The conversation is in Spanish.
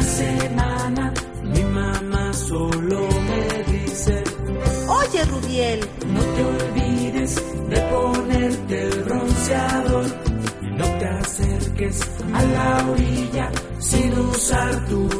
semana mi mamá solo me dice: Oye, Rubiel, no te olvides de ponerte el bronceador y no te acerques a la orilla sin usar tu